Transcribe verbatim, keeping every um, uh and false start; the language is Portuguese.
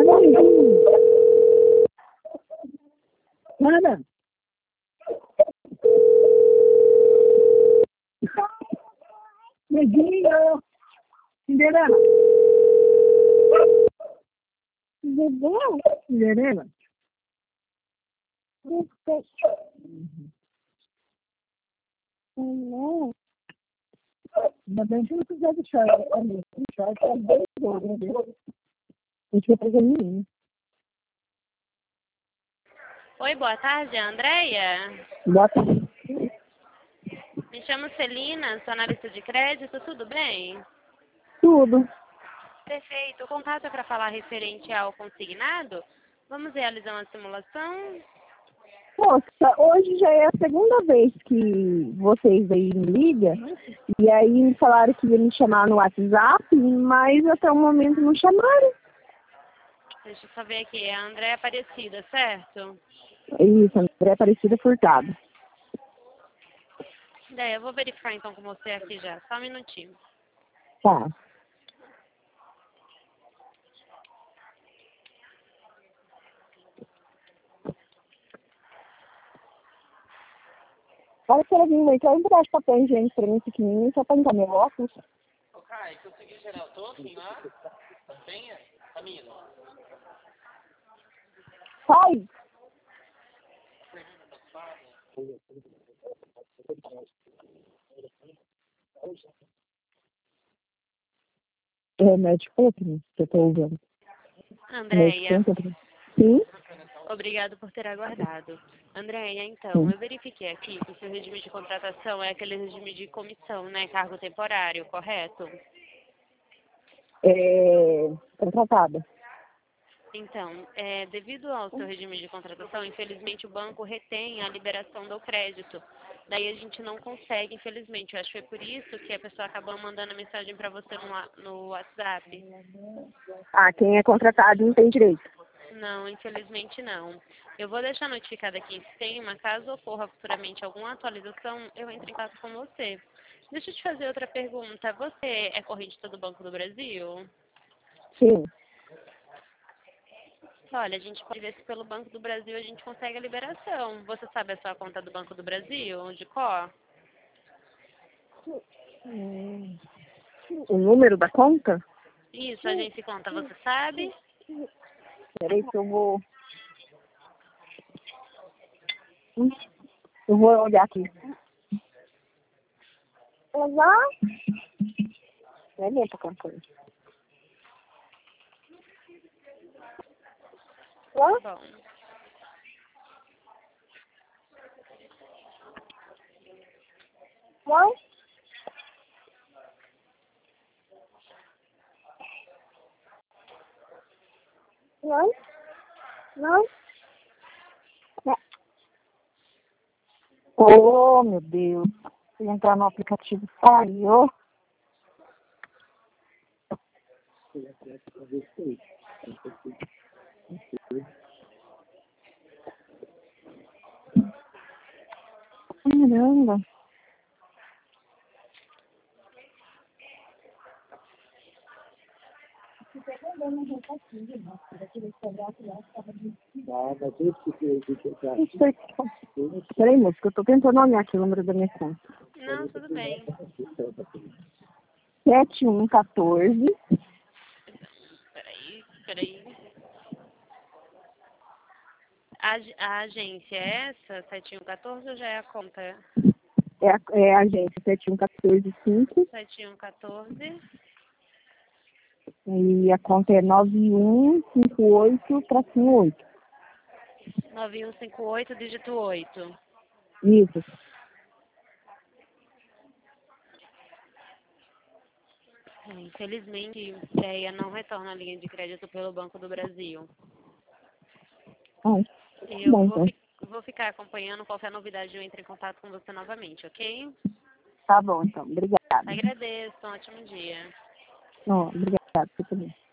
Nada. Neguinho. Cinderela. Cinderela? Cinderela. Uhum. Não. Ainda bem que não precisa deixar ali. Deixar é bem bom, né? A gente vai fazer menino. Oi, boa tarde, Andréia. Boa tarde. Me chamo Celina, sou analista de crédito, tudo bem? Tudo. Perfeito. O contato é para falar referente ao consignado. Vamos realizar uma simulação? Nossa, hoje já é a segunda vez que vocês aí me ligam. E aí me falaram que ia me chamar no WhatsApp, mas até o momento não chamaram. Deixa eu só ver aqui. É a Andréia Aparecida, certo? Isso, André Aparecida Furtado. É, eu vou verificar então com você aqui já. Só um minutinho. Tá. Olha que ela vindo aí, quer um pedaço de papel higiênico pra mim pequenininho, só pra limpar meu óculos. Ô, Caio, consegui gerar todo lá? Tenha? Camila. Sai! É, médico, falou pra mim, que eu tô ouvindo. Andréia, Sim? obrigado por ter aguardado. Andréia, então, eu verifiquei aqui que o seu regime de contratação é aquele regime de comissão, né? Cargo temporário, correto? É, contratada. Então, é, devido ao seu regime de contratação, infelizmente o banco retém a liberação do crédito. Daí a gente não consegue, infelizmente. Eu acho que foi por isso que a pessoa acabou mandando a mensagem para você no, wa- no WhatsApp. Ah, quem é contratado não tem direito. Não, infelizmente não. Eu vou deixar notificado aqui em sistema, caso ocorra futuramente alguma atualização, eu entro em contato com você. Deixa eu te fazer outra pergunta. Você é correntista do Banco do Brasil? Sim. Olha, a gente pode ver se pelo Banco do Brasil a gente consegue a liberação. Você sabe a sua conta do Banco do Brasil, de cor? Hum. O número da conta? Isso, a gente conta, você sabe? Peraí que eu vou... Hum, Eu vou olhar aqui. Legal? É mesmo pra campanha. Bom, Não? Não? Não? Oh, meu Deus. Fui entrar no aplicativo, falhou. Caramba. Isso aqui. Peraí, moço, que eu tô tentando olhar aqui o número da minha conta. não, tudo bem. sete um um quatro. Peraí, peraí. A, ag- a agência é essa, sete um um quatro, ou já é a conta? É a, é a agência sete um um quatro cinco. sete um um quatro. E a conta é nove um cinco oito tracinho oito. nove um cinco oito, dígito oito. Isso. É, infelizmente, Andréia não retorna a linha de crédito pelo Banco do Brasil. Ah, Eu bom, vou, então. fi- vou ficar acompanhando qualquer novidade, eu entro em contato com você novamente, ok? Tá bom, então. Obrigada. Agradeço, um ótimo dia. Não, obrigada. Você também.